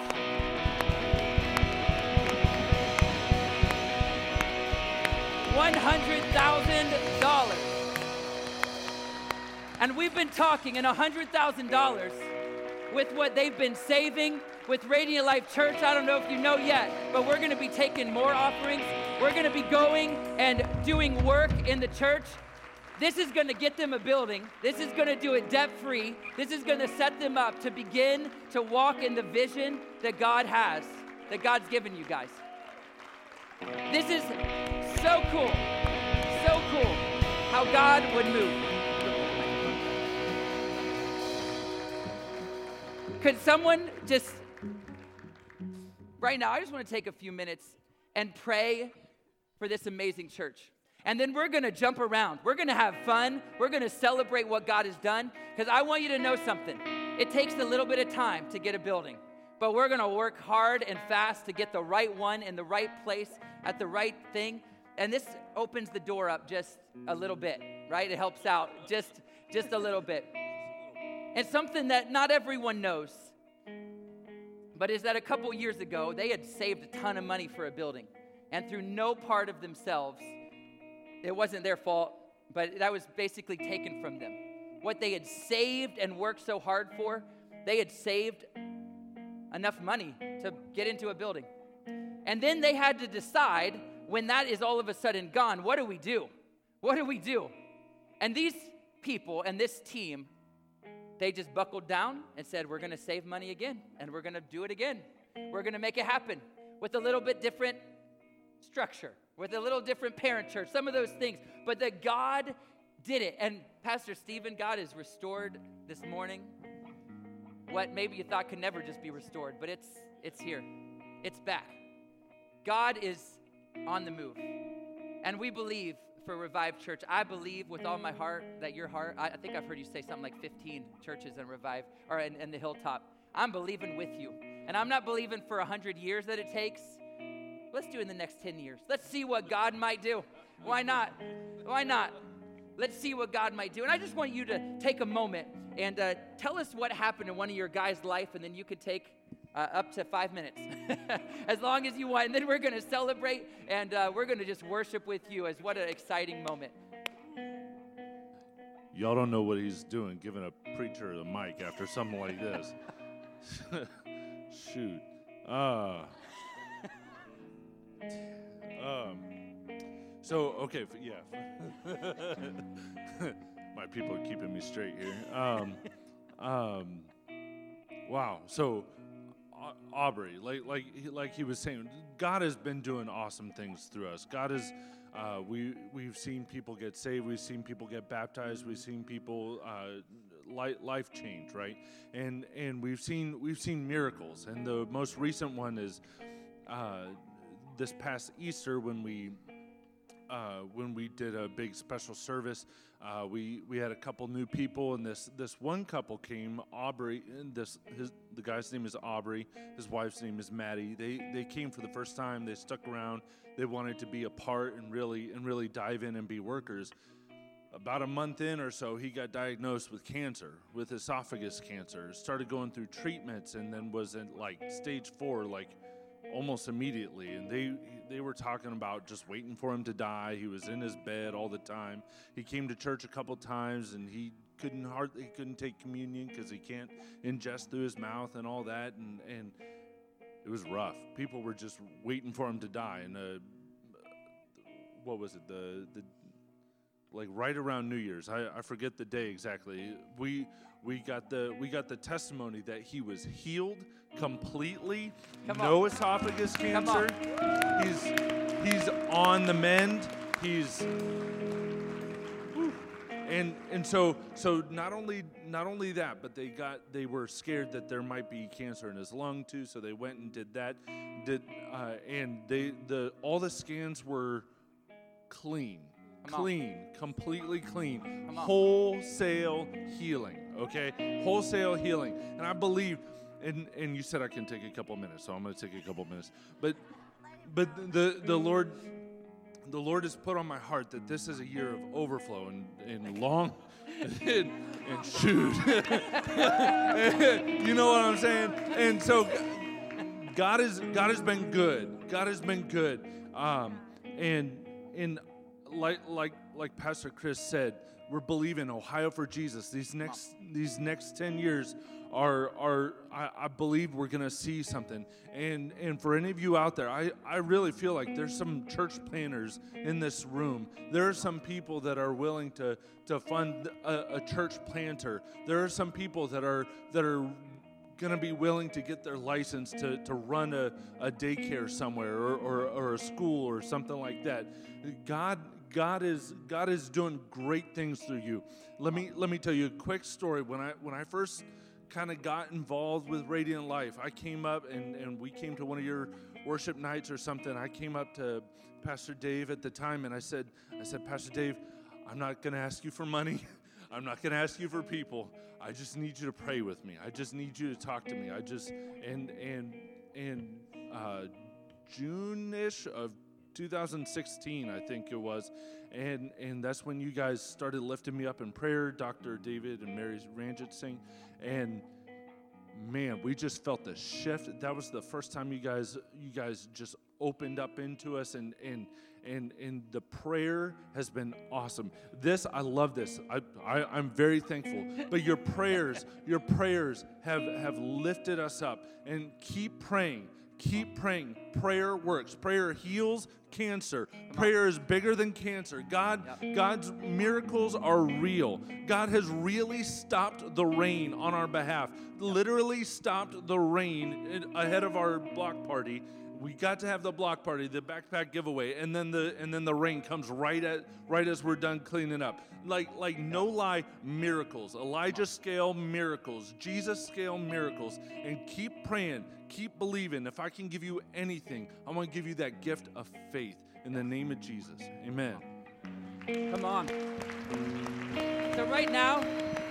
one hundred thousand dollars. And we've been talking, and one hundred thousand dollars with what they've been saving with Radiant Life Church. I don't know if you know yet, but we're going to be taking more offerings. We're going to be going and doing work in the church. This is going to get them a building. This is going to do it debt-free. This is going to set them up to begin to walk in the vision that God has, that God's given you guys. This is so cool, so cool how God would move. Could someone just, right now, I just want to take a few minutes and pray for this amazing church. And then we're going to jump around. We're going to have fun. We're going to celebrate what God has done. Because I want you to know something. It takes a little bit of time to get a building. But we're going to work hard and fast to get the right one in the right place at the right thing. And this opens the door up just a little bit, right? It helps out just, just a little bit. And something that not everyone knows, but is that a couple years ago, they had saved a ton of money for a building. And through no part of themselves, it wasn't their fault, but that was basically taken from them. What they had saved and worked so hard for, they had saved enough money to get into a building. And then they had to decide, when that is all of a sudden gone, what do we do? What do we do? And these people and this team, they just buckled down and said, we're going to save money again, and we're going to do it again. We're going to make it happen with a little bit different structure, with a little different parent church, some of those things. But that God did it. And Pastor Stephen, God has restored this morning what maybe you thought could never just be restored, but it's it's here. It's back. God is on the move. And we believe for Revive Church. I believe with all my heart that your heart, I, I think I've heard you say something like fifteen churches in Revive, or in, in the Hilltop. I'm believing with you. And I'm not believing for one hundred years that it takes. Let's do it in the next ten years. Let's see what God might do. Why not? Why not? Let's see what God might do. And I just want you to take a moment and uh, tell us what happened in one of your guys' life, and then you could take uh, up to five minutes, as long as you want. And then we're going to celebrate, and uh, we're going to just worship with you. As what an exciting moment. Y'all don't know what he's doing, giving a preacher the mic after something like this. Shoot. Uh, um. So, okay, f- yeah. My people are keeping me straight here. Um, um, wow. So, uh, Aubrey, like like like he was saying, God has been doing awesome things through us. God is, uh, we we've seen people get saved. We've seen people get baptized. We've seen people uh, li- life change, right? And and we've seen we've seen miracles. And the most recent one is uh, this past Easter when we. Uh, when we did a big special service, uh, we we had a couple new people, and this this one couple came, Aubrey. And this his the guy's name is Aubrey. His wife's name is Maddie. They they came for the first time. They stuck around. They wanted to be a part and really and really dive in and be workers. About a month in or so, he got diagnosed with cancer, with esophagus cancer. Started going through treatments, and then was in like stage four, like almost immediately. And they they were talking about just waiting for him to die. He was in his bed all the time. He came to church a couple times, and he couldn't hardly he couldn't take communion because he can't ingest through his mouth and all that. And and it was rough. People were just waiting for him to die. And uh, what was it? The the like right around New Year's. I, I forget the day exactly. We we got the we got the testimony that he was healed completely. Come no on. esophagus Come cancer. on. He's he's on the mend. He's whew. and and so so not only not only that, but they got they were scared that there might be cancer in his lung too. So they went and did that. Did uh, and they the all the scans were clean. Come Clean, completely clean, Come on. wholesale healing, okay? Wholesale healing. And I believe, and, and you said I can take a couple minutes, so I'm going to take a couple minutes. But but the the Lord the Lord has put on my heart that this is a year of overflow and, and long, and, and shoot. You know what I'm saying? And so God is God has been good. God has been good. Um, and and Like like like Pastor Chris said, we're believing Ohio for Jesus. These next these next ten years are are I, I believe we're gonna see something. And and for any of you out there, I, I really feel like there's some church planners in this room. There are some people that are willing to to fund a, a church planter. There are some people that are that are going to be willing to get their license to, to run a, a daycare somewhere or, or, or a school or something like that. God God is God is doing great things through you. Let me let me tell you a quick story. When I when I first kind of got involved with Radiant Life, I came up and, and we came to one of your worship nights or something. I came up to Pastor Dave at the time and I said I said, Pastor Dave, I'm not going to ask you for money. I'm not going to ask you for people. I just need you to pray with me. I just need you to talk to me. I just, and, and, and uh, June-ish of two thousand sixteen, I think it was, and, and that's when you guys started lifting me up in prayer, Doctor David and Mary Ranjit Singh, and man, we just felt the shift. That was the first time you guys, you guys just opened up into us, and, and, And and the prayer has been awesome. This, I love this. I, I, I'm very thankful. But your prayers, your prayers have, have lifted us up. And keep praying. Keep praying. Prayer works. Prayer heals cancer. Prayer is bigger than cancer. God, God's miracles are real. God has really stopped the rain on our behalf. Literally stopped the rain ahead of our block party. We got to have the block party, the backpack giveaway, and then the and then the rain comes right at right as we're done cleaning up. Like like no lie, miracles. Elijah scale miracles, Jesus scale miracles. And keep praying, keep believing. If I can give you anything, I want to give you that gift of faith in the name of Jesus. Amen. Come on. So right now,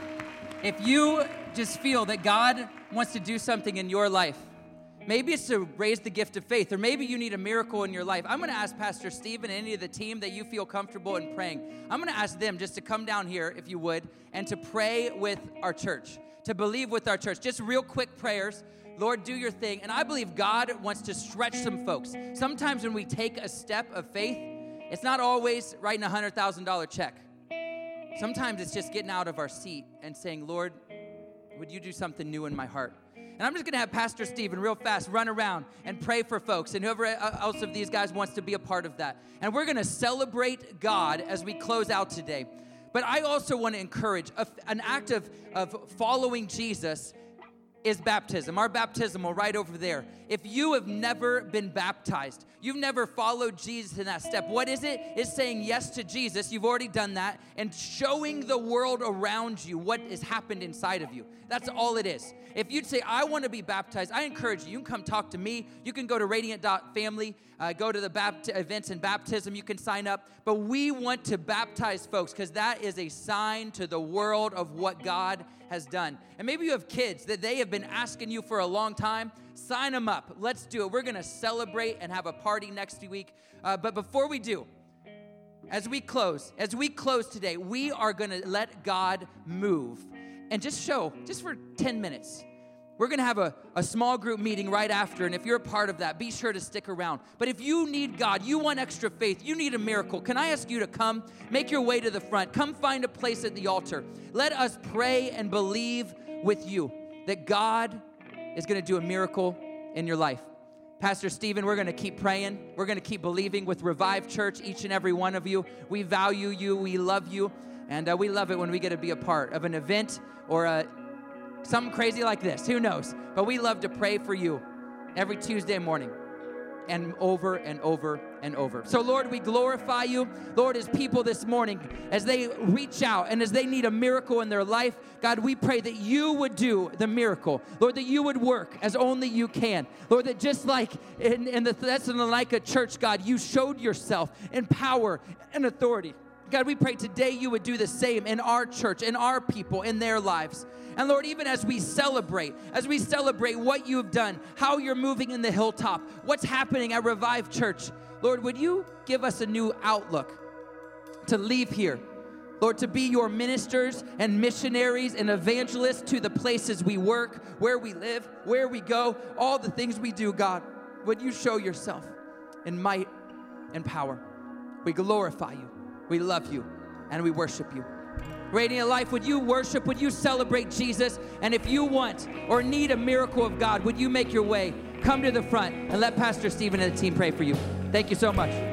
if you just feel that God wants to do something in your life, maybe it's to raise the gift of faith, or maybe you need a miracle in your life. I'm going to ask Pastor Steve and any of the team that you feel comfortable in praying. I'm going to ask them just to come down here, if you would, and to pray with our church, to believe with our church. Just real quick prayers. Lord, do your thing. And I believe God wants to stretch some folks. Sometimes when we take a step of faith, it's not always writing a one hundred thousand dollars check. Sometimes it's just getting out of our seat and saying, Lord, would you do something new in my heart? And I'm just going to have Pastor Stephen real fast run around and pray for folks, and whoever else of these guys wants to be a part of that. And we're going to celebrate God as we close out today. But I also want to encourage a, an act of, of following Jesus is baptism. Our baptismal right over there. If you have never been baptized, you've never followed Jesus in that step. What is it? It's saying yes to Jesus. You've already done that. And showing the world around you what has happened inside of you. That's all it is. If you'd say, I want to be baptized, I encourage you. You can come talk to me. You can go to radiant dot family, uh, go to the bapt- events and baptism. You can sign up. But we want to baptize folks because that is a sign to the world of what God has done. And maybe you have kids that they have been asking you for a long time. Sign them up. Let's do it. We're going to celebrate and have a party next week. Uh, but before we do, as we close, as we close today, we are going to let God move and just show, just for ten minutes. We're going to have a, a small group meeting right after, and if you're a part of that, be sure to stick around. But if you need God, you want extra faith, you need a miracle, can I ask you to come, make your way to the front, come find a place at the altar. Let us pray and believe with you that God is going to do a miracle in your life. Pastor Stephen, we're going to keep praying. We're going to keep believing with Revive Church, each and every one of you. We value you. We love you. And uh, we love it when we get to be a part of an event or a, something crazy like this. Who knows? But we love to pray for you every Tuesday morning and over and over and over. So, Lord, we glorify you. Lord, as people this morning, as they reach out and as they need a miracle in their life, God, we pray that you would do the miracle. Lord, that you would work as only you can. Lord, that just like in, in the Thessalonica church, God, you showed yourself in power and authority. God, we pray today you would do the same in our church, in our people, in their lives. And Lord, even as we celebrate, as we celebrate what you've done, how you're moving in the hilltop, what's happening at Revive Church, Lord, would you give us a new outlook to leave here? Lord, to be your ministers and missionaries and evangelists to the places we work, where we live, where we go, all the things we do, God. Would you show yourself in might and power? We glorify you. We love you, and we worship you. Radiant Life, would you worship? Would you celebrate Jesus? And if you want or need a miracle of God, would you make your way? Come to the front and let Pastor Stephen and the team pray for you. Thank you so much.